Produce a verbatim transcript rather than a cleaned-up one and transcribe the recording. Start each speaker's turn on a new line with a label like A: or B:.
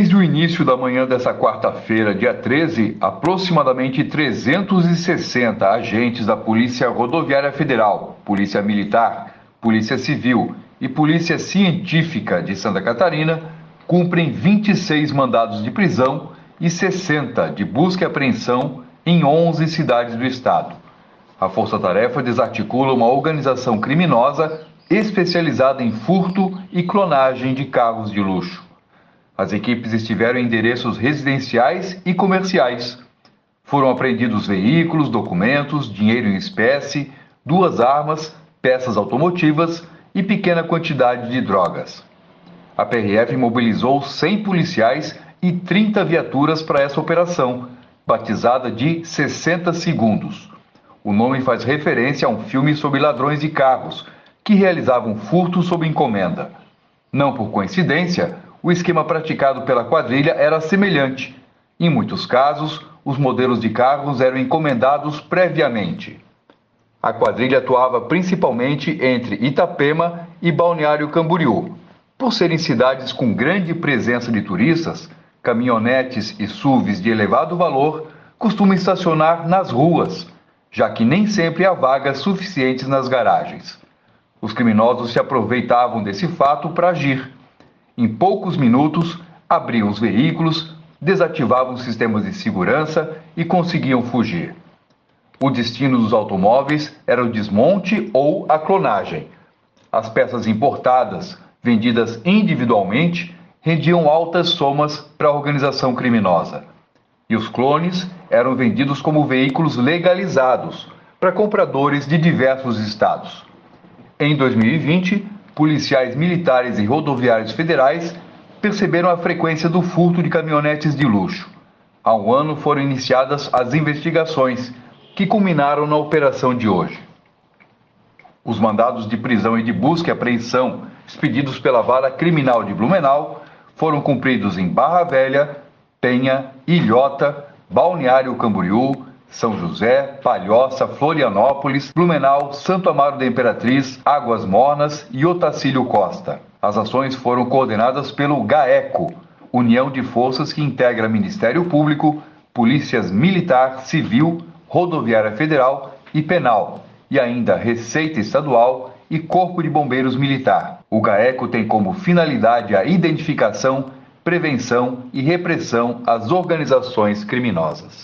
A: Desde o início da manhã dessa quarta-feira, dia treze, aproximadamente trezentos e sessenta agentes da Polícia Rodoviária Federal, Polícia Militar, Polícia Civil e Polícia Científica de Santa Catarina cumprem vinte e seis mandados de prisão e sessenta de busca e apreensão em onze cidades do estado. A Força-Tarefa desarticula uma organização criminosa especializada em furto e clonagem de carros de luxo. As equipes estiveram em endereços residenciais e comerciais. Foram apreendidos veículos, documentos, dinheiro em espécie, duas armas, peças automotivas e pequena quantidade de drogas. A P R F mobilizou cem policiais e trinta viaturas para essa operação, batizada de sessenta segundos. O nome faz referência a um filme sobre ladrões de carros, que realizavam furtos sob encomenda. Não por coincidência, o esquema praticado pela quadrilha era semelhante. Em muitos casos, os modelos de carros eram encomendados previamente. A quadrilha atuava principalmente entre Itapema e Balneário Camboriú. Por serem cidades com grande presença de turistas, caminhonetes e S U Vs de elevado valor costumam estacionar nas ruas, já que nem sempre há vagas suficientes nas garagens. Os criminosos se aproveitavam desse fato para agir. Em poucos minutos, abriam os veículos, desativavam sistemas de segurança e conseguiam fugir. O destino dos automóveis era o desmonte ou a clonagem. As peças importadas, vendidas individualmente, rendiam altas somas para a organização criminosa. E os clones eram vendidos como veículos legalizados para compradores de diversos estados. Em dois mil e vinte, policiais militares e rodoviários federais perceberam a frequência do furto de caminhonetes de luxo. Há um ano foram iniciadas as investigações, que culminaram na operação de hoje. Os mandados de prisão e de busca e apreensão expedidos pela Vara Criminal de Blumenau foram cumpridos em Barra Velha, Penha, Ilhota, Balneário Camboriú, São José, Palhoça, Florianópolis, Blumenau, Santo Amaro da Imperatriz, Águas Mornas e Otacílio Costa. As ações foram coordenadas pelo GAECO, União de Forças que integra Ministério Público, Polícias Militar, Civil, Rodoviária Federal e Penal, e ainda Receita Estadual e Corpo de Bombeiros Militar. O GAECO tem como finalidade a identificação, prevenção e repressão às organizações criminosas.